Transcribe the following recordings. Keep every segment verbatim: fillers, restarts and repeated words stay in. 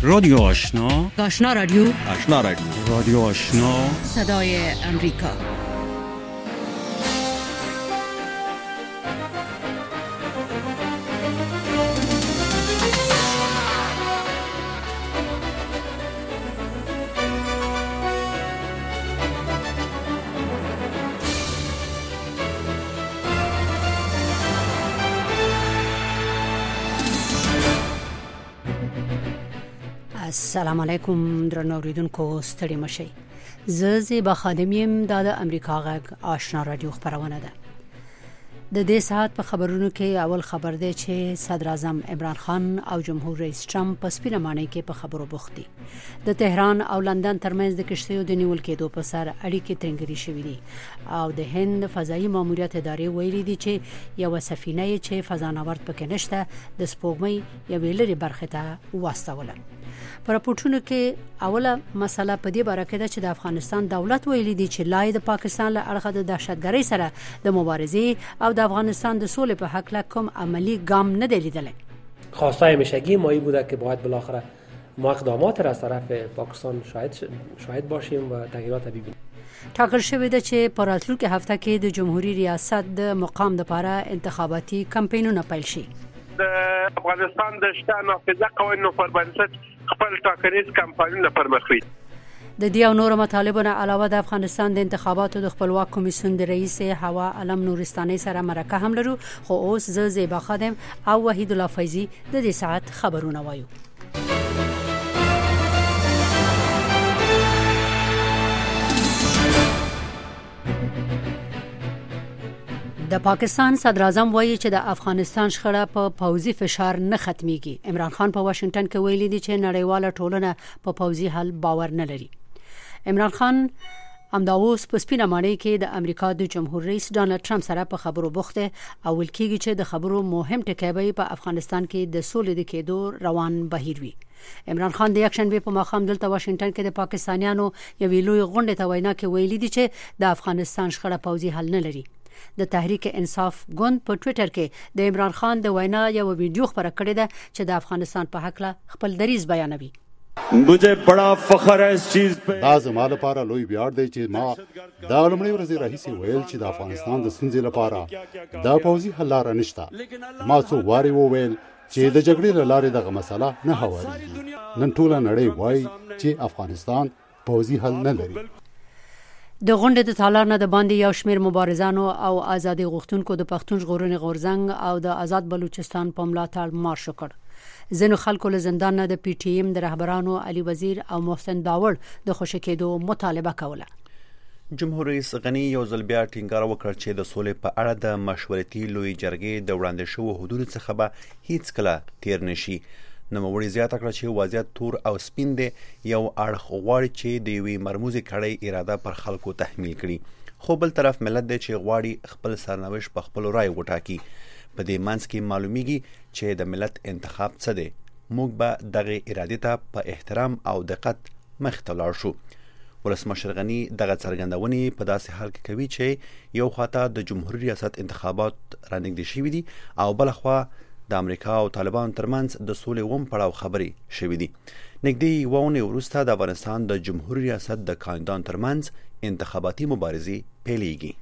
رادیو آشنا، آشنا رادیو، آشنا رادیو، رادیو آشنا، صدای امریکا. السلام علیکم درنو اوریدونکو، ستړي مشئ. زه زیبا خادم یم. دا د امریکا غږ آشنا رادیو خبرونه ده. د دې ساعت په خبرونو کې اول خبر دی چې صدر اعظم عمران خان او جمهور رئیس ټرمپ په سپینه ماڼۍ کې په خبرو بوخت دي. د تهران او لندن ترمنځ د کشتیو د نیول کېدو په سر اړیکې ترنګري شوې دي او د هند فضایي ماموریت ادارې ویلي دي چې یو سفینه چې فضانورد پکې نشته د سپوږمۍ یوې لرې برخې ته واستوله. پر راپورټونو کې اوله مسله په دې باره کې ده چې د افغانستان دولت ویلي دی چې لای د پاکستان له اړخه د دهشتګرۍ سره د مبارزې او د افغانستان د صلح په حق له کوم عملی ګام نه دی لیدلی. خواستای همیشگی ما این بوده که باید بالاخره ما اقدامات را از طرف پاکستان شاهد شاهد باشیم و تغییرات ببینیم. ټاکل شوی ده چې په راتلونکي هفته کې د جمهوریت ریاست د مقام لپاره انتخاباتي کمپاینونه پیل شي. د افغانستان د شته نافذه قوانینو پر بنسټ خپل ټاکنیز کمپاینونه پرمخ وړي. د دې او نورو مطالبونو علاوه د افغانستان د انتخاباتو د خپلواک کمیسیون د رئیس هوا علم نورستاني سره مرکه هم لرو، خو اوس زه زیبا خادم او وحید الله فیضی د دې ساعت خبرونه وایو. د پاکستان صدر اعظم وایي چې د افغانستان شخړه په پوځي فشار نه ختميږي. عمران خان په واشنگټن کې ویلي دی چې نړیواله ټولنه په پوځي حل باور نه لري. عمران خان امداوس په سپینه ماڼۍ کې د امریکا د جمهور رئیس ډانلډ ټرمپ سره په خبرو بوخت او ویل کېږي چې د خبرو مهم ټکی به په افغانستان کې د سولې د کېدو روان بهیر وي. عمران خان د یکشنبه په ماښام دلته واشنگټن کې د پاکستانیانو یوې لوی غونډې ته وینا کې ویلي دی چې د افغانستان شخړه پوځي حل نه لري. د تحریک انصاف ګوند په ټوئیټر کې د عمران خان د وینا یو ویډیو خبره کړې ده چې د افغانستان په حق له خپل دریځ بیانوي. مجھے بڑا فخر ہے اس چیز پہ. دا زما لپاره لوی ویاړ دی چې ما دا لومړی ورځ راهیسې ویل چې د افغانستان د ستونزې لپاره دا پوځي حل لاره نشته. ما څو وارې وویل چې د جګړې له لارې دغه مسله نه هوارېږي. نن ټوله نړۍ وایي چې افغانستان پوځي حل نه لري. د غونډې د تالار نه د باندې یو شمېر مبارزانو او ازادي غوښتونکو د پښتون ژغورنې غورځنګ او د آزاد بلوچستان په ملاتړ مارش وکړ. ځینو خلکو له زندان نه د پی ټی ایم د رهبرانو علي وزیر او محسن داوړ د خوشی کېدو مطالبه کوله. جمهور رئیس غنی یو ځل بیا ټینګار وکړ چې د سولې په اړه د مشورتي لوی جرګې د وړاندې شوو حدودو څخه به هیڅ کله تیر نشي. نوموړي زیاته کړه چې وضعیت تور او سپین دی، یو اړخ غواړي چې د یوې مرموزې کړۍ اراده پر خلکو تحمیل کړي، خو بل طرف ملت دی چې غواړي خپل سرنوشت په خپل رای وټاکي. په دې منځ کې معلومیږي چې د ملت انتخاب څه دی. موږ به دغه ارادې ته په احترام او دقت مخ ته لاړ شو. ولسمشر غنی دغه څرګندونې په داسې حال کې کوي چې یو خواته د جمهوریت ریاست انتخابات رانږدې شوي دي او بل خوا د امریکا او طالبان ترمنځ د سولې وم پړاو خبرې شوې دي. نږدې یوه اونۍ وروسته د افغانستان د جمهوریت ریاست د کاندیدان ترمنځ انتخاباتي مبارزې پیلېږي.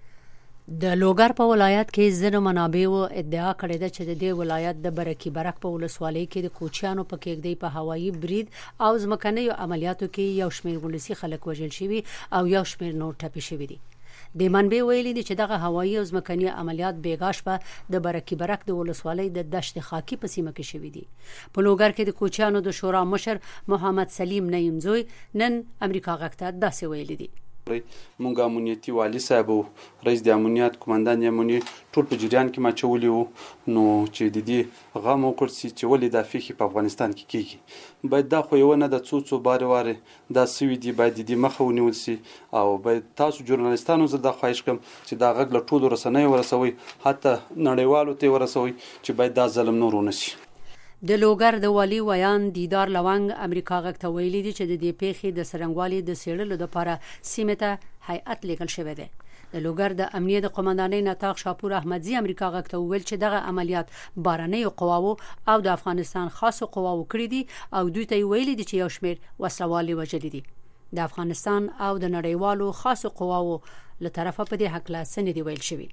د لوګر په ولایت کې ځینو منابعو ادعا کړې ده چې د دې ولایت د برکی برک په ولسوالۍ کې د کوچیانو په کېږدۍ په هوایي برید او ځمکنیو عملیاتو کې یو شمېر ولسي خلک وژل شوي او یو شمېر نور ټپي شوي دي. د منبع ویلي دي چې دغه هوایي او ځمکني عملیات بیګاش په د برکی برک د ولسوالۍ د دشت خاکی په سیمه کې شوي دي. په لوګر کې د کوچیانو د شورا مشر محمد سلیم نعیمزوی نن امریکا غږ ته داسې ویلي دي. مونږ امنیتي والی صاحب او رئیس د امنیت کمانډان امنیت ټول په جریان کې ما چولې وو، نو چې د دې غم وکړ چې ولې د افیخي په افغانستان کې کیږي. باید دا خو یو نه د څو څو بار واره دا سوي دي، باید د دې مخه ونیول شي او باید تاسو ژورنالیستانو زه دا خواهش کوم چې دا غږ له ټولو رسنیو ورسوي، حتی نړیوالو ته ورسوي چې باید دا ظلم نور ونه شي. د لوګر د والی ویان دیدار لونګ امریکا غږ ته ویلي دي چې د دې پیښې د سرنګوالي د سیړلو لپاره سیمه ته هیئت لیکل شوی دی. د لوګر د امنیت قومندانۍ نطاق شاپور احمدزي امریکا غږ ته ویل چې دغه عملیات بارنۍ قواو او د افغانستان خاصو قواو کړی دي او دوی ته ویلي دي چې یو شمېر وسلوال وژلي دي. د افغانستان او د نړیوالو خاصو قواو له طرفه په دې حق لا سند دی ویل شوی.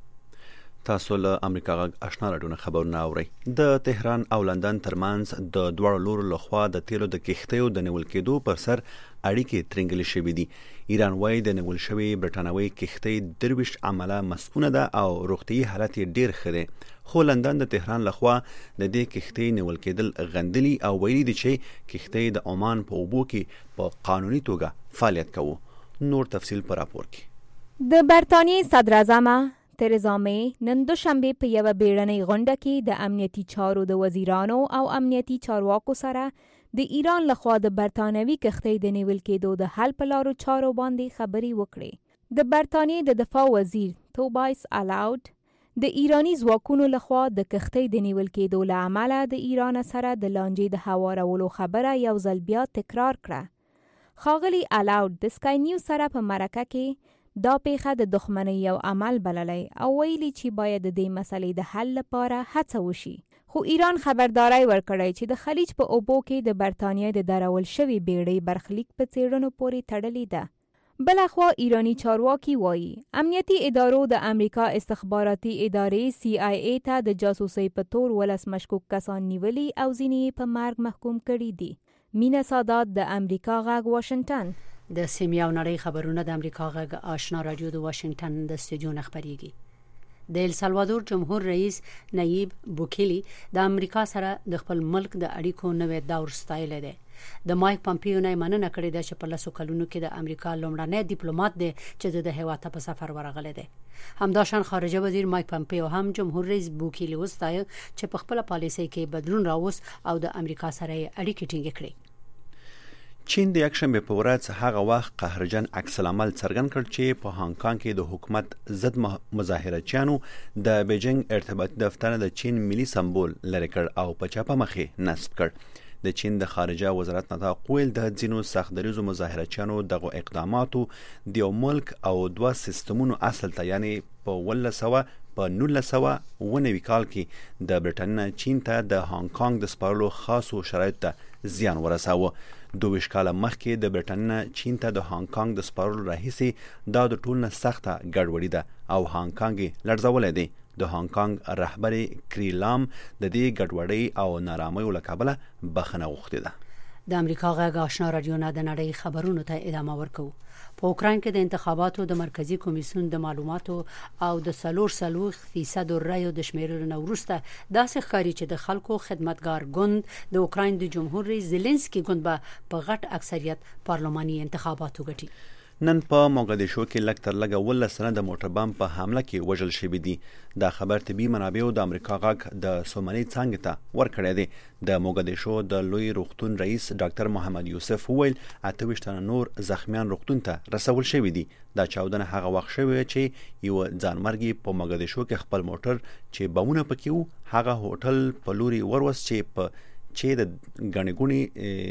تاسو له امریکا غږ آشنا راډیو خبرونه اورئ. د تهران او لندن ترمنځ د دوړو لورو لخوا د تیلو د کښتیو د نیول کېدو پر سر اړیکې ترنګلې شوې دي. ایران وايي د نیول شوی برټانوي کښتۍ درویش عمله مسؤونه ده او روغتي حالت یې ډیر ښه دی. خو لندن د تهران لخوا د دې کښتۍ نیول کېدل غندلي او ویلي دي چې کښتۍ د عمان په اوبو کې په قانوني توګه فعالیت کوي. نور تفصیل پر راپور کې. د برټانیې صدر اعظم تریزا مې نن دوشنبه په یوه بیړنۍ غونډه کې د امنیتي چارو د وزیرانو او امنیتي چارواکو سره د ایران لخوا د برټانوي کښتۍ د نیول کېدو د حل په لارو چارو باندې خبرې وکړې. د برټانیې د دفاع وزیر توبایس الاود د ایرانی ځواکونو لخوا د کښتۍ د نیول کېدو له امله د ایران سره د لانجې د هوارولو خبره یو ځل بیا تکرار کړه. ښاغلي الاود د سکای نیوز سره په مرکه کې دا پیښه د دښمنۍ یو عمل بللی او ویلي چې باید د دې مسلې د حل لپاره هڅه وشي. خو ایران خبرداری ورکړی چې د خلیج په اوبو کې د برټانیې د درول شوي بیړۍ برخلیک په څېړنو پورې تړلې ده. بلخوا ایرانی چارواکي وایي امنیتي ادارو د امریکا استخباراتي ادارې سی آی ای ته د جاسوسۍ په تور ولس مشکوک کسان نیولي او ځینې په مرګ محکوم کړي دي. مینا سادات د امریکا غږ واشنگټن. د سیمې او نړۍ خبرونه د امریکا غږ آشنا رادیو د واشنگټن د استودیو نه خبرېږي. د ال سالوادور جمهور رئیس نایب بوکیلی د امریکا سره د خپل ملک د اړیکو نوې دور ستایلی دی. د مایک پامپیو نه مننه کړې ده چې په لسو کلونو کې د امریکا لومړنی ډیپلوماټ دی چې د هیواد په سفر ورغلی دی. همداشان خارجه وزیر مایک پامپیو هم جمهور رئیس بوکیلی وستایه چې په خپل پالیسۍ کې بدلون راوست او د امریکا سره اړیکې ټینګې کړې. چین د یکشنبه په ورځ هغه وخت قهرجن عکس العمل څرګند کړ چې په هانګ کانګ کې د حکومت ضد مظاهرچیانو د بیجینګ ارتباطي دفتر د چین ملي سمبول لرې کړ او په چاپه مخې نصب کړ. د چین د خارجه وزارت نطاق ویل د ځینو سختدریزو مظاهرچیانو دغه اقداماتو د یو ملک او دوه سیستمونو اصل ته یعنی په ولس سوه په نولس سوه اوه نوي کال کې د برټانیې چین ته د هانګ کانګ د سپارلو خاصو شرایطو ته زیان ورساوه. دوه کاله مخکې د برټانیې چین ته د هانګ کانګ د سپارلو راهیسې دا د ټول نه سخته ګډوډي ده او هانګ کانګ لړزولی دی. د هانګ کانګ رهبر کری لام د دې ګډوډۍ او نارامیو له کبله بخښنه غوښتې ده. د امریکا غږ آشنا رادیو نه د نړۍ خبرونو ته ادامه ورکوو. په اوکراین کې د انتخاباتو د مرکزی کمیسیون د معلوماتو او د څلور څلوېښت فیصد رایو د شمیرلو نه وروسته داسې ښکاري چې د خلکو خدمتګار ګوند د اوکراین د جمهور رئیس زيلنسکي ګوند به په غټ اکثریت پارلماني انتخابات وګټي. نن په موګدیشو کې لږ تر لږه ولس سنه د موټر بم په حمله کې وژل شوي دي. دا خبر طبي منابعو د امریکا غږ د سومنۍ څانګې ته ورکړی دی. د موګدیشو د لوی روغتون رئیس ډاکټر محمد یوسف وویل اته ویشت تنه نور زخمیان روغتون ته رسول شوي دي. دا چاودنه هغه وخت شوې چې یو ځانمرګي په موګدیشو کې خپل موټر چې بمونه پکې وو هغه هوټل په لوري وروست چې په چې د غنګونی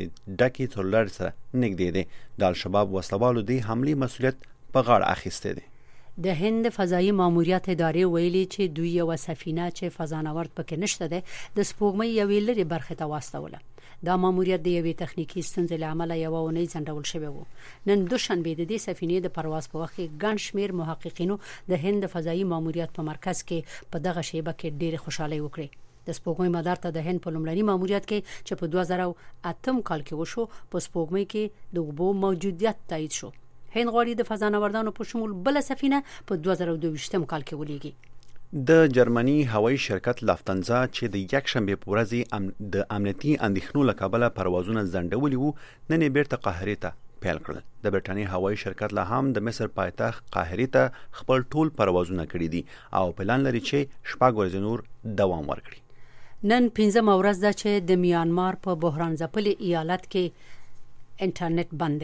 ډکی ترلر سره نږدې دي. د الشباب وسلوالو دی حمله مسؤلیت په غاړه اخیسته دي. د هند فضایی ماموریت ادارې ویلي چې دوی یو سفینه چې فضانورد پکې نشته ده د سپوږمۍ یوې لري برخه ته واستوله. دا ماموریت د یوې تخنیکی ستونزې له امله یو ونی ځنډول شوی وو. نن دوشنبه د دې سفینې د پرواز په وخت کې ګڼ شمیر محققینو د هند فضایی ماموریت په مرکز کې په دغه شیبه کې ډېر خوشاله وکړي. د سپوږمۍ مدار ته د هند په لومړني ماموریت کې چې په دوه زره اتم کال کې وشو په سپوږمۍ کې د اوبو موجودیت تایید شو. هند غواړي د فضانوردانو په شمول بل سفینه په دوه زره دوه ویشتم کال کې ولېږي. د جرمني هوایي شرکت لافتنزا چې د یکشنبه په ورځ ام د امنیتي اندېښنو له کبله پروازونه ځنډولي وو نن یې بیرته قاهرې ته پیل کړل. د برټانیې هوایي شرکت لا هم د مصر پایتخت قاهرې ته خپل ټول پروازونه کړي دي او پلان لري چې شپږ ورځې نور دوام ورکړي. نن پنځم ورځ ده چې د میانمار په بحران ځپلي ایالت کې انټرنیټ بند دی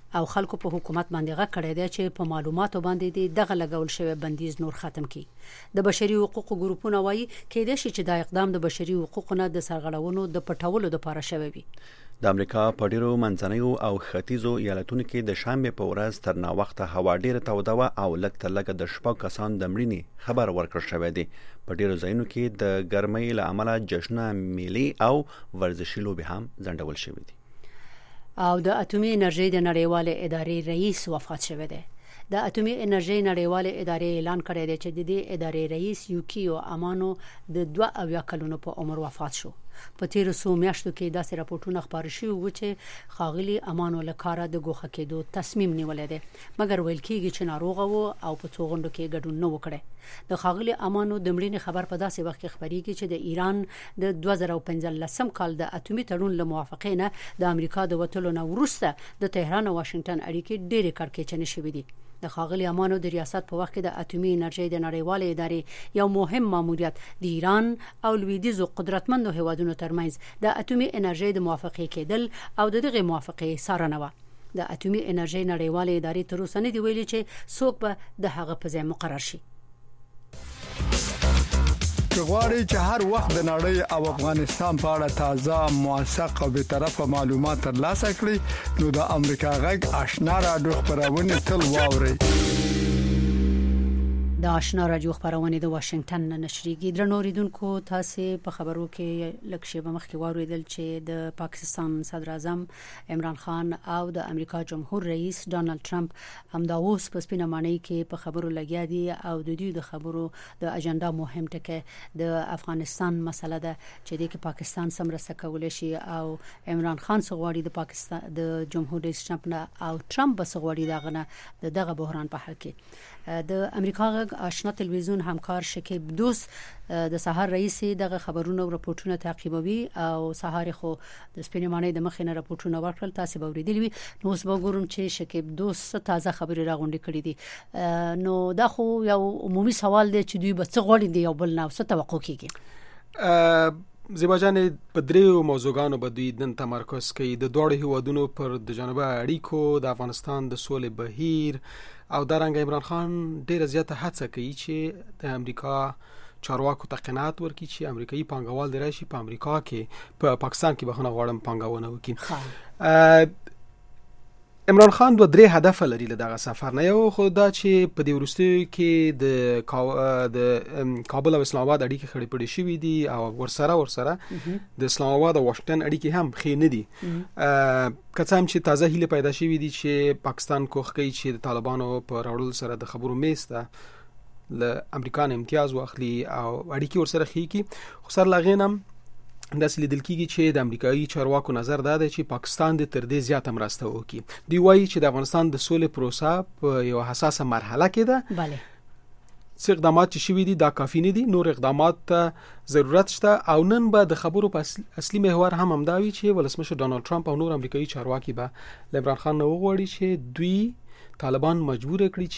او خلکو په حکومت باندې غږ کړی دی چې په معلوماتو باندې دغه لګول شوی بندیز نور ختم کړي. د بشري حقوقو ګروپونه وایي کېدای شي چې دا اقدام د بشري حقوقو نه د سرغړونو د پټولو لپاره شوی وي. د امریکا په ډیرو منځنیو او ختیځو ایالتونو کې د شنبه په ورځ تر نا وخته هوا ډیره توده و او لږ تر لږه د شپږ کسان د مړینې خبر ورکړ شوی دی. په ډیرو ځایونو کې د ګرمۍ له امله جشنونه، میلې او ورزشي لوبې هم ځنډول شوې دي. او د اټومي انرژي د نړیوالې ادارې رئیس وفات شوی دی. د اټومي انرژي نړیوالې ادارې اعلان کړی دی چې د دې ادارې رئیس یوکیو امانو د دوه اویا کلونو په عمر وفات شو. په تیرو څو میاشتو کې داسې راپورټونه خبر شوي وو چې خاغلی امانو له کاره د ګوښه کېدو تصمیم نیولی دی، مګر ویل کېږي چې ناروغه وو او په څو غونډو کې ګډون نه وکړي. د خاغلی امانو د مړینې خبر په داسې وخت کې خبرېږي چې د ایران د دوه زره پنځلسم کال د اټومي تړون له موافقې نه د امریکا د وتلو نه وروسته د تهران او واشنگټن اړیکې ډېرې کړکېچنې شوې دي. د خاغلی امانو د ریاست په وخت کې د اټومي انرژي د نړیوالې ادارې یو مهم ماموریت د ایران او لویدیځو قدرتمندو هیوادونو ترمنځ د اټومي انرژي د موافقې کېدل او د دغه موافقې څارنه و. د اټومي انرژي نړیوالې ادارې تر اوسه نه دی ویلي چې څوک به د هغه په ځای مقرر شي. غواړي چې هر وخت د نړۍ او افغانستان په اړه تازه، موثق او بی‌طرفه معلومات ترلاسه کړئ نو د امریکا غږ آشنا رادیو خبرونه تل واورئ. د آشنا رادیو خبرونه د واشنگټن نه نشریږي. درنو اوریدونکو، تاسو په خبرو کې لږ شیبه مخکې واوریدل چې د پاکستان صدر اعظم عمران خان او د امریکا جمهور رئیس ډانلډ ټرمپ همدا اوس په سپینه معنی کې په خبرو لګیا دي او د دوی د خبرو د اجنډا مهم ټکی د افغانستان مسله ده چې د پاکستان سمرسته کول شي او عمران خان سغواړي د پاکستان د جمهور رئیس ټرمپ نه او ټرمپ سغواړي دغه نه دغه بحران په حل کې. د امریکا آشنا تلویزیون همکار شکیب دوست د سحر رئیس دغه خبرونه او راپورټونه تعقیبوي او سحر خو د سپینې معنی د مخینه راپورټونه ورکړل، تاسو به ورېدلی وي. نو اوس به ګورم چې شکیب دوست تازه خبرې راغونډې کړې دي. نو دا خو یو عمومي سوال دی چې دوی به څه غواړي دی یو بل نه څه توقع کیږي. زیباجان په دریو موضوعګانو به دوی نن تمرکز کوي. د دوړو هیوادونو پر د جنوبي اړیکو، د افغانستان د سولې بهیر او دارنګ عمران خان ډیره زیاته هڅه کوي چې د امریکا چارواکو ته قناعت ورکړي چې امریکایي پانګوال د راشي په امریکا کې په پا پاکستان کې بخښنه غواړم پانګونه وکړي. عمران خان دوه درې هدف لري له دغه سفر نه. یو خو دا چې په دې وروستیو کې د د کابل او اسلام آباد اړیکې خړې پړې شوې دي او ورسره ورسره د اسلام آباد او واشنگټن اړیکې هم ښې نه دي. که څه هم چې تازه هیله پیدا شوې دي چې پاکستان کوښښ کوي چې د طالبانو په راوړلو سره د خبرو میز ته له امریکا نه امتیاز واخلي او اړیکې ورسره ښې کړي. خو سره له هغې نه داسې لیدل کېږي چې د امریکایي چارواکو نظر دا دی چې پاکستان د تر دې زیاته مرسته وکړي. دوی وایي چې د افغانستان د سولې پروسه په یو حساسه مرحله کې ده. بله څه اقدامات چې شوي دي دا کافي نه دي، نور اقدامات ته ضرورت شته. او نن به د خبرو په اصلي محور هم همدا وي چې ولسمشر ډانلډ ټرمپ او نور امریکایي چارواکي به له عمران خان نه وغواړي چې دوی طالبان مجبور کړي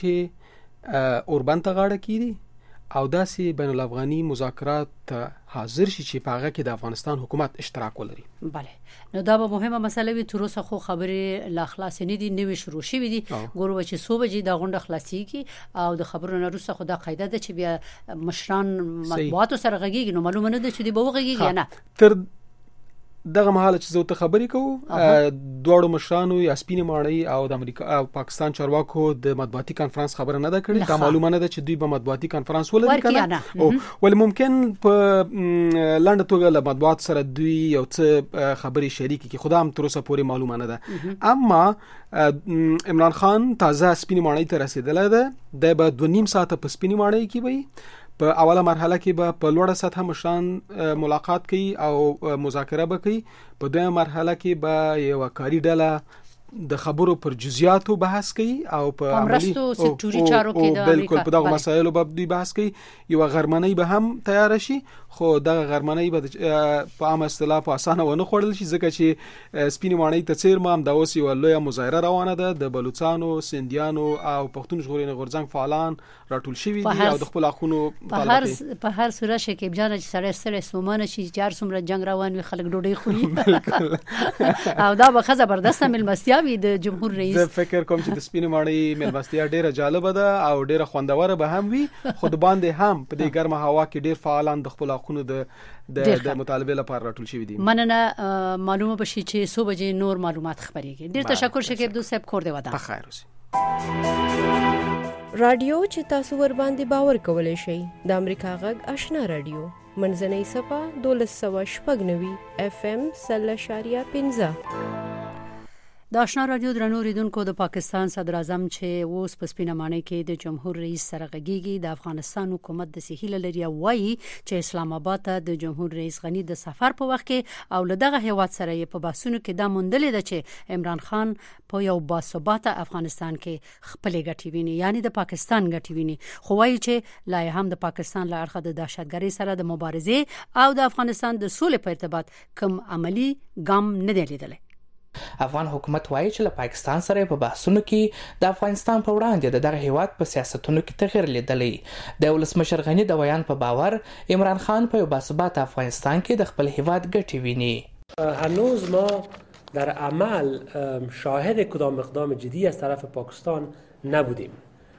چې اوربند ته غاړه کړي او داسې بین الافغاني مذاکرات حاضر شي چې په هغه کې د افغانستان حکومت اشتراک ولري. بله، نو دا به مهمه مسله وي. تر اوسه خو خبرې لا خلاصې نه دي، نوې شروع شوې دي. ګورو چې څو بجې دا غونډه خلاصېږي او د خبرو نه وروسته خو دا قاعده ده چې بیا مشران مطبوعاتو سره غږیږي، نو معلومه نه ده چې دوی به وغږیږي یا نه. تر دغه مهاله چې زه ته خبرې کوم دواړو مشرانو یا سپینې ماڼۍ او د امریکا او پاکستان چارواکو د مطبوعاتي کانفرنس خبره نه ده کړې. دا معلومه نه ده چې دوی به مطبوعاتي کانفرنس ولري کنه او ول ممکن په لنډه توګه له مطبوعات سره دوی یو څه خبرې شریک کی، خو دا هم تر اوسه پورې معلومه نه ده. اما عمران خان تازه سپینې ماڼۍ ته رسیدلی ده. د به دوه نیم ساعته په سپینې ماڼۍ کې وي. په اوله مرحله کې به په لوړه سطح مشران ملاقات کوي او مذاکره به کوي. په دویمه مرحله کې به یو کاري ډله د خبرو پر جزئیاتو بحث کوي او په عملی سکتوري چارو کې د بالکل په دغه مسایلو به دوی بحث کوي. یو غرمنۍ به هم تیار شي، خو دغه غرمنۍ به په عام اصطلاح په اسانه ونه خوړل شي ځکه چې سپینې ماڼۍ ته څیر ما هم د اوس یو لویه مظاهره روانه ده. د بلوچستانو، سندیانو او پښتون ژغورنې غورځنګ فعالان راټول شوي دي او د خپل حقونو مطالبه کوي. په هر صورت شکیب جان چې سره سره سومانه شي چې هر څومره جنگ روان وي خلک ډوډۍ خوري او دا به زبردست ملمستیا وي د جمهور رئیس. زه فکر کوم چې د سپینې ماڼۍ مېلمستیا ډیره جالبه ده او ډیره خوندوره به هم وي، خو د باندې هم په دې ګرمه هوا کې ډیر فعالان د خپل حقونو د د مطالبه لپاره راټول شوي دي. مننه، معلومه بشي چې څو بجې نور معلومات خبرېږي. ډیر تشکر شکیب دوست صاحب، کور دی ودان. په خیر اوسئ. رادیو چې تاسو ور باندې باور کولای شئ د امریکا غږ آشنا رادیو منځنۍ صفه دولس سوه شپږ نوي اف ام سل اشاریه پنځه. د آشنا رادیو درنو اوریدونکو، د پاکستان صدر اعظم چې اوس په سپینه ماڼۍ کې د جمهور رئیس سره غږیږي، د افغانستان حکومت د سهیل لري وایي چې اسلام آباد ته د جمهور رئیس غنی د سفر په وخت کې او له دغه هیواد سره په باسونو کې دا موندلې ده چې عمران خان په یو باثباته افغانستان کې خپل ګټې ویني، یعنی د پاکستان ګټې ویني، خو وایي چې لا هم د پاکستان له اړخه د دهشتګرۍ سره د مبارزې او د افغانستان د سولې په ارتباط کوم عملی ګام نه دی لیدلی. افغان حکومت وایي چې له پاکستان سره په بحثونو کې د افغانستان په وړاندې د دغه هیواد په سیاستونو کې تغیر لیدلی. د ولسمشر غنی د بیان په باور عمران خان په یو باثباته افغانستان کې د خپل هیواد ګټې ویني. هنوز ما در عمل شاهد کدام اقدام جدی از طرف پاکستان نبودیم.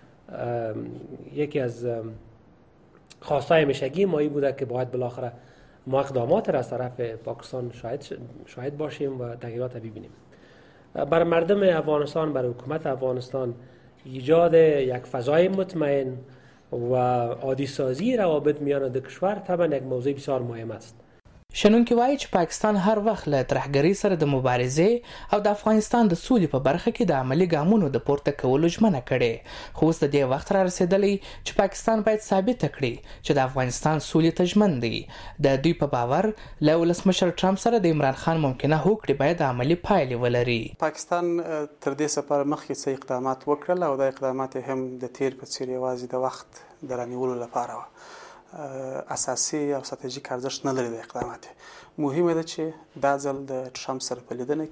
یکی از خواستهای همیشگی ما این بوده که باید بالاخره ما اقدامات را از طرف پاکستان شاهد شاهد باشیم و تغییرات ببینیم. بر مردم افغانستان، بر حکومت افغانستان ایجاد یک فضای مطمئن و عادی سازی روابط میان دو کشور طبعا یک موضوع بسیار مهم است. شنونکي وایي چې پاکستان هر وخت له ترهګرۍ سره د مبارزې او د افغانستان د سولې په برخه کې د عملی ګامونو د پورته کولو ژمنه کړې، خو اوس د دې وخت را رسېدلی چې پاکستان باید ثابته کړي چې د افغانستان سولې ته ژمن دی. د دوی په باور له ولسمشر ټرمپ سره د عمران خان ممکنه هوکړې باید عملی پایلې ولري. پاکستان تر دې سفر مخکې څه اقدامات وکړل او دا اقدامات هم د تیر په څیر یوازې د وخت د رانیولو لپاره و. اساسي او ستراتیژیک ارزښت نه لري د اقدامات. مهمه ده چې دا ځل د ټرمپ سره په لیدنه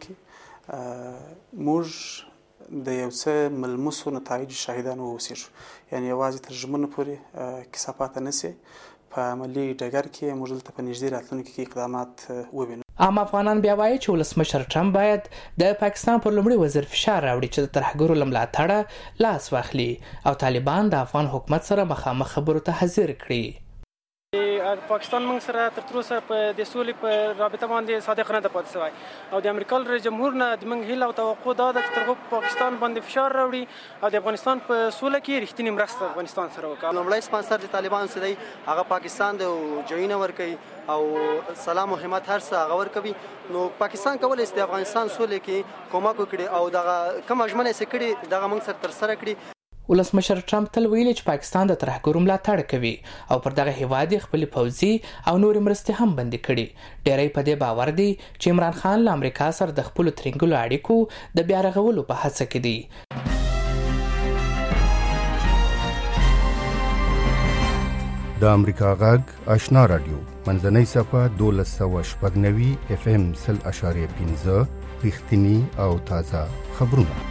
کې موږ د یو څه ملموسو نتایج شاهدان واوسېږو، یعنی یوازې تر ژمنو پورې کیسه پاتې نه سي، په عملي ډګر کې موږ دلته په نږدې راتلونکي کې اقدامات ووینو. عام افغانان بیا وایي چې ولسمشر ټرمپ باید د پاکستان پر لومړي وزیر فشار راوړي چې د ترهګرو له ملاتړه لاس واخلي او طالبان د افغان حکومت سره مخامخ خبرو ته حاضر کړي. پاکستان موږ سره تر تروسه په د سولې په رابطه باندې صادق نه ده پاتې شوی او د امریکا رئیس جمهور نه د موږ هیله او توقع دا ده چې تر هغه پاکستان باندې فشار راوړي او د افغانستان په سوله کې رښتینې مرسته افغانستان سره وکړي. لومړی سپانسر د طالبان سره دی، هغه پاکستان د جوینه ورکوي او سلام او همت هر څه هغه ورکوي. نو پاکستان کولای شي د افغانستان سولې کې کومک وکړي او دغه کوم ژمنه یې کړې دغه موږ سره تر سره کړي. ولسمشر ټرمپ تل ویلي چې پاکستان د ترهګرو ملاتړ کوي او پر دغه هیواد خپل پوځي او نورې مرستې هم بندي کړي. ډېری په دې باور دي چې عمران خان له امریکا سره د خپل ترنګلو اړیکو د بیا رغولو په هڅه کې دی. د امریکا غږ آشنا رادیو منځنۍ صفه دولس سوه شپږ نوي اف ام سل اشاریه پنځه رښتینی او تازه خبرونه.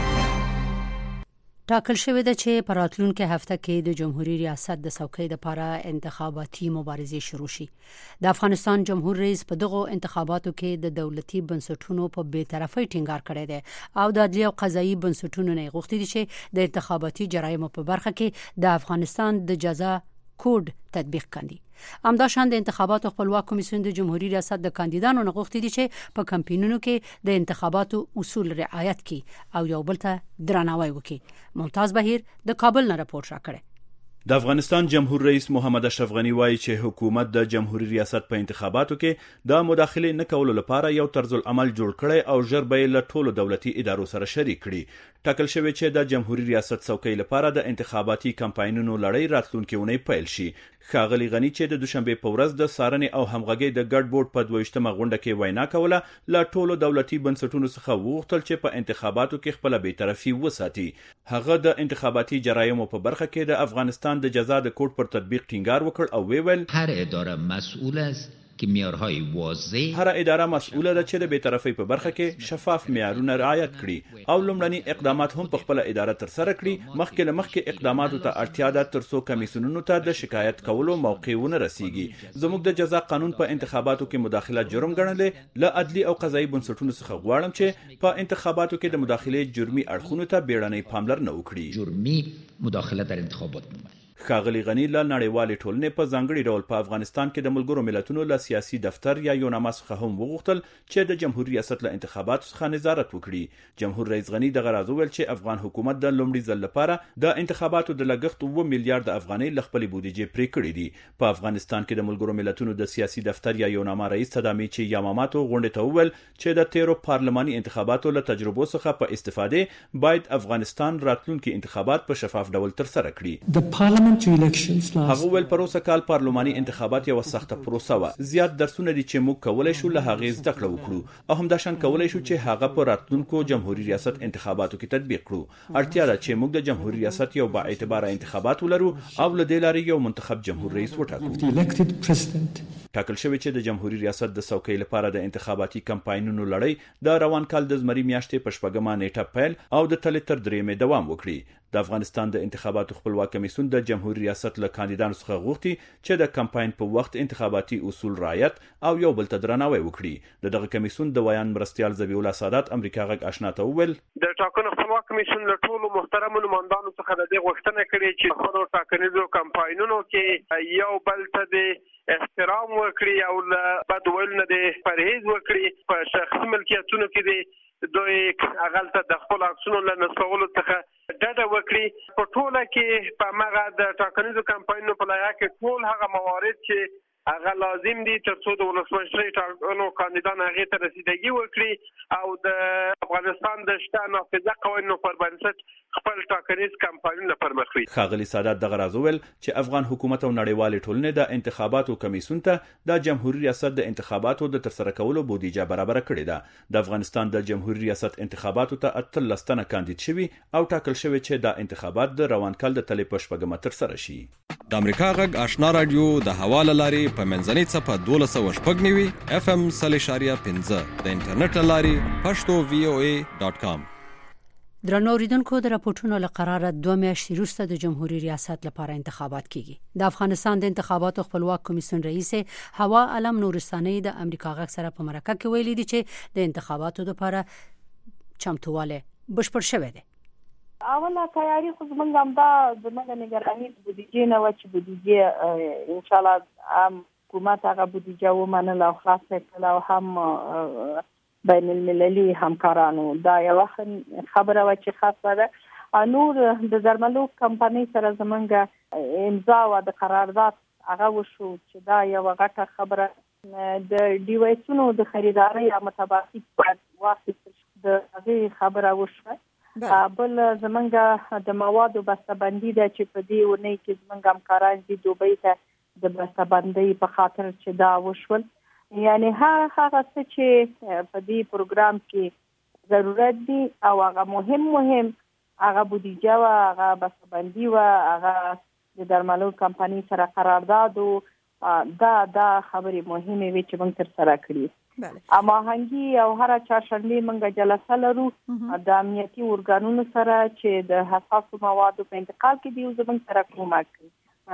ټاکل شوې ده چې په راتلونکي هفته کې د جمهوریت ریاست د څوکۍ لپاره انتخاباتي مبارزې شروع شي. د افغانستان جمهور رئیس په دغه انتخاباتو کې د دولتي بنسټونو په بی‌طرفۍ ټینګار کړی دی او د عدلي او قضایي بنسټونو نه غوښتي دي چې د انتخاباتي جرایمو په برخه کې د افغانستان د جزا کوډ تطبیق کړي. همداشان د انتخاباتو خپلواک کمیسیون د جمهوریت ریاست د کاندیدانو نه غوښتي دي چې په کمپاینونو کې د انتخاباتو اصول رعایت کړي او یو بل ته درناوی وکړي. ممتاز بهیر د کابل نه راپور راکړي. د افغانستان جمهور رئیس محمد اشرف غنی وایي چې حکومت د جمهوریت ریاست په انتخاباتو کې د مداخله نه کولو لپاره یو طرز العمل جوړ کړي او ژر به له ټولو دولتي ادارو سره شریک کړي. ټاکل شوی چې د جمهوریت ریاست څوکۍ لپاره د انتخاباتي کمپاینونو لړۍ راتلونکي اونۍ پیل شي. ښاغلي غنی چې د دوشنبه په ورځ د سارنې او همغږۍ د ګډ بورډ په دویشتمه غونډه کې وینا کوله، له ټولو دولتي بنسټونو څخه وغوښتل چې په انتخاباتو کې خپل بی‌طرفي وساتي. هغه د انتخاباتي جرایمو په برخه کې د افغانستان د جزا د کوډ پر تطبیق ټینګار وکړ او ویل هر اداره مسئول است که معیارهای واضح هر اداره مسئوله ده چې د بی‌طرفۍ په برخه کې شفاف معیارونه رعایت کړي او لومړني اقدامات هم په خپل اداره تر سره کړي. مخکې له مخکې اقداماتو ته اړتیا ده ترڅو کمیسیونونو ته د شکایت کولو موقع ونه رسیږي. زموږ د جزا قانون په انتخاباتو کې مداخله جرم ګڼلې. له عدلي او قضایي بنسټونو څخه غواړم چې په انتخاباتو کې د مداخلې جرمي اړخونو ته بیړنۍ پاملرنه وکړي. جرمی مداخله در انتخابات نماید. ښاغلي غنی له نړیوالې ټولنې په ځانګړي ډول په افغانستان کې د ملګرو ملتونو له سیاسي دفتر یا یوناما څخه هم وغوښتل چې د جمهوریت ریاست له انتخاباتو څخه نظارت وکړي. جمهور رئیس غنی دغه راز وویل چې افغان حکومت د لومړي ځل لپاره د انتخاباتو د لګښت اوه میلیارډ افغانۍ له خپلې بودیجې پرې کړې دي. په افغانستان کې د ملګرو ملتونو د سیاسي دفتر یا یوناما رئیس تدامچی یاماماتو غونډې ته وویل چې د تیرو پارلماني انتخاباتو له تجربو څخه په استفادې باید افغانستان راتلونکي انتخابات په شفاف ډول ترسره کړي. هغه ول پروسه کال پارلماني انتخابات یو سخته پروسه و. زیات درسونه دي چې موږ کولای شو له هغه زده کړه وکړو او هم دا شان کولای شو چې هغه په راتلونکو جمهوریت ریاست انتخاباتو کې تطبیق کړو. اړتیا ده چې موږ د جمهوریت ریاست یو با اعتبار انتخابات ولرو او له دې لارې یو منتخب جمهور رئیس وټاکو. ټاکل شوی چې د جمهوریت ریاست د څوکۍ لپاره د انتخاباتي کمپاینونو لړۍ د روان کال د زمري میاشتې په شپږمه نیټه پیل او د تلې تر درېیمې دوام وکړي. د افغانستان د انتخاباتو خپلواک کمیسیون د جمهوریت ریاست له کاندیدانو څخه غوښتي چې د کمپاین په وخت انتخاباتي اصول رعایت او یو بل ته درناوی وکړي. د دغه کمیسیون د ویان مرستیال ذبیح الله سادات امریکا غږ آشنا ته وویل د ټاکنو خپلواک کمیسیون له ټولو محترمو نمائندانو څخه د دې غوښتنه کړې چې خپل ټاکنیزو کمپاینونو کې یو بل ته د احترام وکړي او له بد ویل نه د پرهیز وکړي. په شخصي ملکیتونو کې د دوی اغل ته د خپل عکسونو له نسولو څخه ډډه وکړي. په ټوله کې په هغه د ټاکنیزو کمپاینونو په لایحه کې ټول هغه موارد چې هغه لازم دي ترڅو د ولسمشرۍ ټاکنو کاندیدان هغه ته رسیدګي وکړي او د افغانستان د شته نافذه قوانینو پر بنسټ خپل ټاکنیز کمپاینونه پرمخ وړي. ښاغلي سادات دغه راز وویل چې افغان حکومت او نړیوالې ټولنې د انتخاباتو کمیسیون ته د جمهوریت ریاست د انتخاباتو د ترسره کولو بودیجه برابر کړې ده. د افغانستان د جمهوریت ریاست انتخاباتو ته اتلس تنه کاندید شوي او ټاکل شوی چې د انتخابات د روان کال د تلې په شپږمه ترسره شي. د امریکا غږ آشنا رادیو د حواله لاري په منځنۍ څپه دولس سوه شپږ نوي اف ام سل اشاریه پنځه د انټرنیټ لاري پښتو وی او ای ډاټ کام. درنو اوریدونکو د راپورټونو له قراره دوه میاشتې وروسته د جمهوریت ریاست لپاره انتخابات کیږي. د افغانستان د انتخاباتو خپلواک کمیسیون رئیس هوا علم نورستاني د امریکا غږ سره په مرکه کې ویلي دي چې د انتخاباتو لپاره چمتواله بشپړ شوی دی. اوله تیاری خو زمونږ هم دا زمونږ نگرانی بودیجه نه و چې بودیجه ان شاء الله هم حکومت هغه بودیجه ومنله او خلاصه کړه او هم بین المللي همکارانو دا یو خبره و چې خاصه ده. نور د درملو کمپنۍ سره زمونږ امضا او د قرارداد هغه وشو چې دا یو غټه خبره د ډیوایسونو د خریدارۍ یا متباقي واسطه د هغه خبره وشوه. بل زمونږ د موادو بسته‌بندي ده چې په دې ونې کې زمونږ همکاران دي دوبۍ ته د بسته‌بندۍ په خاطر چې دا وشول. یعنی هر هغه څه چې په دې پروګرام کې ضرورت دي او هغه مهم مهم هغه بودیجه و هغه بسته‌بندي و هغه د درملو کمپنۍ سره قرارداد دا دا خبرې مهمه وي چې موږ تر سره کړې. اما هنګي او هر چهارشنبه موږ جلسه لرو د امنیتي ارګانونو سره چې د حساسو موادو په انتقال کې دی زموږ سره کومک کوي.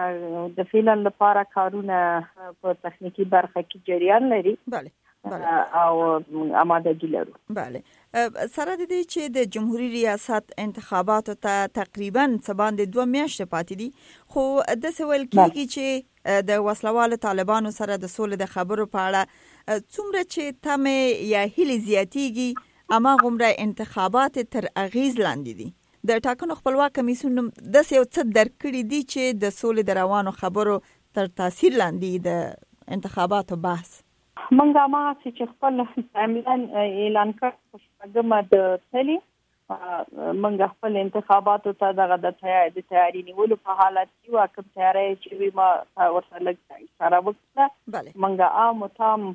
د فعلن لپاره کارونه په تخنیکی برخه کې جریان لري. بله او آمادګي لرو. بله سره د دې چې د جمهوریت ریاست انتخاباتو ته تقریبا څه باندې دوه میاشتې پاتې دي خو د سوال کېږي چې د وسلوالو طالبانو سره د سولې د خبرو په اړه څومره چې تمه یا هیلې زیاتېږي اما غومره انتخابات تر اغیز لاندې دي. د ټاکنو خپلواک کمیسیون د یو څه درکړي دي چې د سولې د روانو خبرو تر تاثیر لاندې د انتخاباتو بحث منګه ما چې خپل تایملاین اعلان کړ په شپږمه د تلي منګه خپل انتخاباتو ته دغه د تیاری نیولو په حالت کې واکم تیاری چې وي ما ورسره لږ اشاره وکړه. منګه عام تام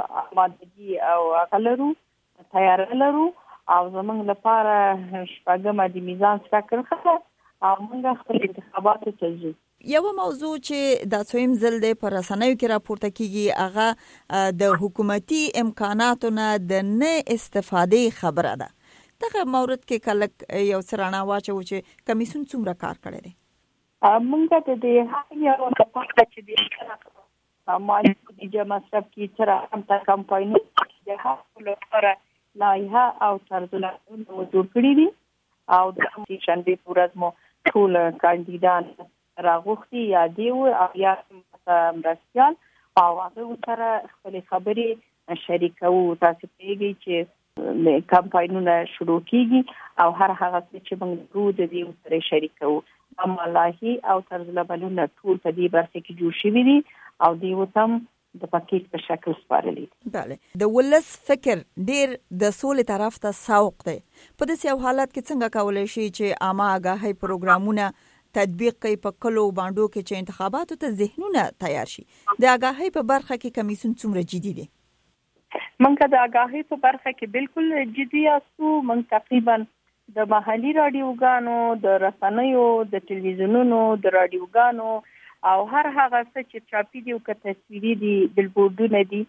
آمادګي او غلرو تیار لرو او زمونږ لپاره شپږمه د میزان فکر خطر او موږ خپل انتخاباتو ته ځو. یو موضوع چې د څویم ځل د پر رسنیو کې راپورته کیږي هغه د حکومتي امکاناتو نه د نه استفادې خبره ده. دغه مورد کې کله یو سرانه واچو چې کمیسون څومره کار کړی دی؟ موږ د دې هغه یو لپاره چې د مالي بودیجه مصرف کې تر هم تا کمپایني د هغه لپاره لایحه او طرزالعمل موجود کړی دي او د شنبه ورځ مو ټول کاندیدان راغوښتي یا دیو او یا مرستیال او هغه سره خپل خبرې شریکو. تاسو پیږي چې کمپاینونه شروع کیږي او هر هغه چې موږ ورو د دې سره شریکو. املاهي او طرزالعملونه ټول په دې برخه کې جوړ شوي دي او دیو تم د پاکیټ په شکل سپارلي. بله د ولس فکر ډیر د سولې طرف ته سوق دی. په داسې حالت کې څنګه کولای شي چې عامه آگاهي پروګرامونه تطبیق کوي په کلو باندو کې چې انتخاباتو ته ذهنونه تیار شي؟ د آگاهي په برخه کې کمیسون څومره جدي دي؟ منګه د آگاهي په برخه کې بالکل جدي یاستو. من تقریبا د محلي رادیوګانو، د رسنیو، د ټلویزیونونو، د رادیوګانو او هر هغه څه چې چاپی دي او که تصویري دي بلبوردونه دي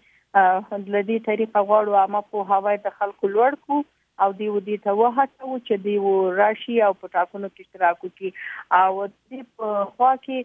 د دې طریقه غواړو عامه پوهاوی د خلکو لوړ کړو او دی ودی ته وهڅو چې دی و راشي او په ټاکنو کې اشتراک وکړي او د په خوا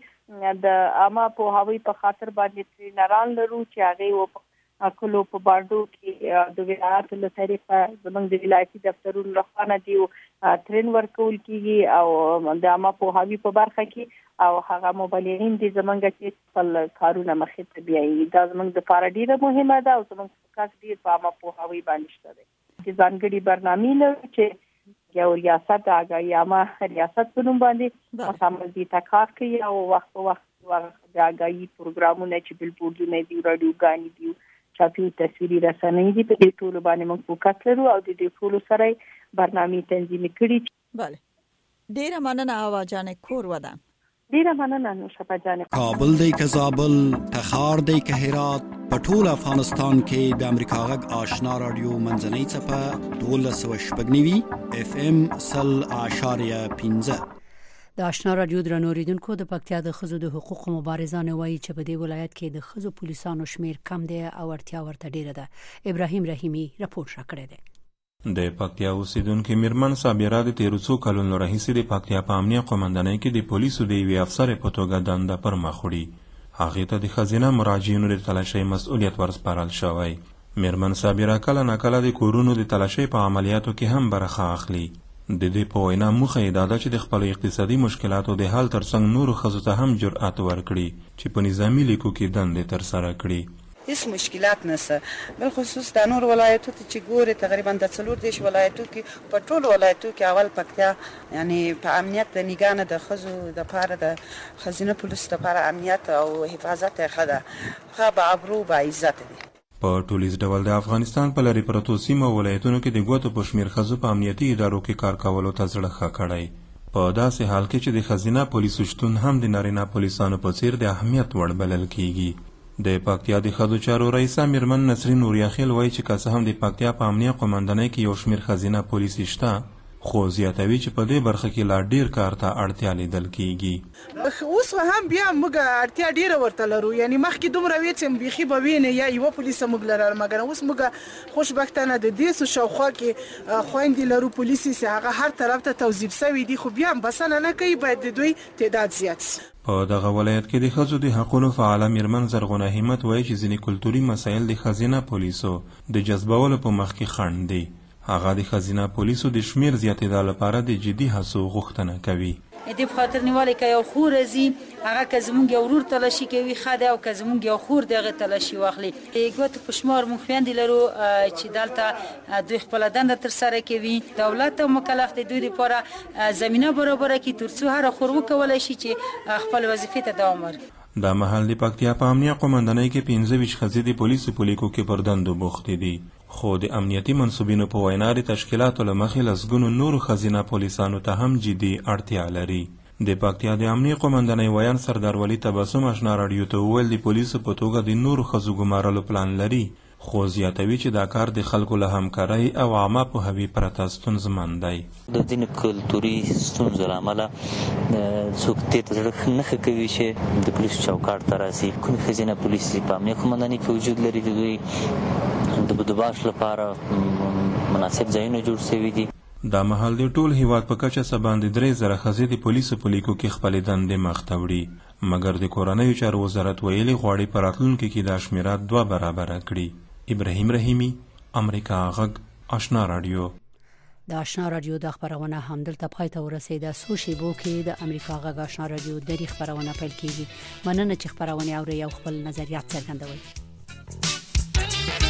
کې د عامه پوهاوی په خاطر باندې ټرینران لرو چې هغه و کلو په باندو کې د ولایت له طریقه زموږ د ولایتي دفترونو لخوا نه دی ټرین ورکول کیږي او د عامه پوهاوی په برخه کې او هغه مبلغین دي زمونږ چې خپل کارونه مخې ته بیایي. دا زموږ د لپاره ډیره مهمه ده او زموږ فوکس ډیر په عامه پوهاوی باندې شته دی. چې ځانګړي برنامې لري چې یو ریاست آگاهي عامه ریاست په نوم باندې مکمل دي تکار کوي او وخت په وخت د آگاهي پروګرامونه چې بلبوردونه دي، رادیوګانې دي، چاپي تصویري رسنۍ دي، په دې ټولو باندې موږ فوکس لرو او د دې ټولو سره برنامې تنظیم کړي. بله ډیره مننه اواجان کور ودان. ډیره مننه نوشابه جان. کابل دی که زابل، تخار دی که هرات، په ټول افغانستان کې د امریکا غږ آشنا رادیو منځنۍ څپه دولس سوه شپږ نوي اف ام سل اعشاریه پنځه. د آشنا رادیو درنو اوریدونکو، د پکتیا د ښځو د حقوقو مبارزان وایي چې په دې ولایت کې د ښځو پولیسانو شمیر کم دی او اړتیا ورته ډیره ده. ابراهیم رحیمی راپور راکړی دی. د پکتیا اوسیدونکو میرمن صابره د تیر څو کلونو راهیسې د پکتیا په امنیه قومندانۍ کې د پولیسو د یوې افسر په توګه دنده پر مخ وړي. هغې ته د ښځینه مراجعینو د تلاشۍ مسؤلیت ورسپارل شوی. میرمن صابره کله ناکله د کورونو د تلاشۍ په عملیاتو کې هم برخه اخلي. د دې په وینا موخه یې دا ده چې د خپلو اقتصادي مشکلاتو د حل ترڅنګ نورو ښځو ته هم جرأت ورکړي چې په نظامي لیکو کې دندې ترسره کړي. هیڅ مشکلات نشته، بل خصوص د نور ولایتو ته چې ګوري تقریبا د څلور دیش ولایتو کې په ټولو ولایتو کې اول پکتیا یعنی په امنیت د نگانه د ښځو د پاره د خزینه پولیس د پاره امنیت او حفاظت خده خو به ابرو به عزت دي. په ټولیز ډول د افغانستان په لری پروتو سیمه ولایتونو کې د ګوتو په شمیر ښځو په امنیتي ادارو کې کار کولو ته زړه ښه کړی. په داسې حال کې چې د خزینه پولیسو شتون هم د نارینه پولیسانو په څیر د اهمیت وړ بلل کیږي. د پکتیا د ښځو چارو رئیسه میرمن نسرین نوریاخیل وایي چې که څه هم د پکتیا په امنیه قومندانۍ کې یو شمیر خزینه پولیس شته، خو زیاتوي چې په دې برخه کې لا ډیر کار ته اړتیا لیدل کیږي. اوس هم بیا موږ اړتیا ډیره ورته لرو، یعنی مخکې دومره وی چې بیخي به وینې یا یوه پولیسه موږ لرل، مګر اوس موږ خوشبختانه د دې څه شاوخوا کې خویندې لرو پولیسې چې هغه هر طرف ته توظیف سوي دي، خو بیا هم بسنه نه کوي، باید د دوی تعداد زیات شي. په دغه ولایت کې د ښځو د حقونو فعاله میرمن زرغونه همت وایي چې ځینې کلتوري مسایل د ښځینه پولیسو د جذبولو په مخ کې خنډ دي. هغه د ښځینه پولیسو د شمیر زیاتېدا لپاره د جدي هڅو غوښتنه کوي. دې په خاطر نیولې که یو خور راځي هغه که زموږ یو ورور تلاشي کوي ښه دی، او که زموږ یو خور د هغې تلاشي واخلي. د ګوتو په شمار موږ خویندې لرو چې دلته دوی خپله دنده ترسره کوي. دولت او مکلف د دوی لپاره زمینه برابره کړي تر څو هره خور وکولی شي چې خپل وظیفې ته دوام ورکړي. دا مهال د پکتیا په امنیه قومندانۍ کې پنځه ویشت ښځې د پولیسو په لیکو کې پر دندو بوختې دي، خو د امنیتي منصوبینو په وینا د تشکیلاتو له مخې لسګونو نورو ښځینه پولیسانو ته هم جدي اړتیا لري. د پکتیا د امنیه قومندانۍ ویان سردار ولی تبسم آشنا راډیو ته وویل د پولیسو په توګه د نورو ښځو ګمارلو پلان لري، خو زیاتوي چې دا کار د خلکو له همکارۍ او عامه پوهاوي پرته ستونزمن دی. د ځینې کلتوري ستونزو له امله څوک دې ته زړه نه ښه کوي چې د پولیسو چوکاټ ته راسي. کومې ښځینه پولیس په امنیه قومندانۍ کې وجود لري د دوی د بندوبست لپاره مناسب ځایونه جوړ شوي دي. دا مهال د ټول هیواد په کچه څه باندې درې زره ښځې د پولیسو په لیکو کې خپلې دندې مخته وړي، مګر د کورنیو چارو وزارت ویلي غواړي په راتلونکي کې دا شمیره دوه برابره کړي. ابراهیم رحیمی، امریکا غږ، آشنا رادیو. د آشنا رادیو د خبرونه همدلته پای ته ورسیده. سو شیبو کې د امریکا غږ آشنا رادیو د خبرونه پیل کیږي. مننه چې خبرونه اوري او خپل نظریات څرګندوي.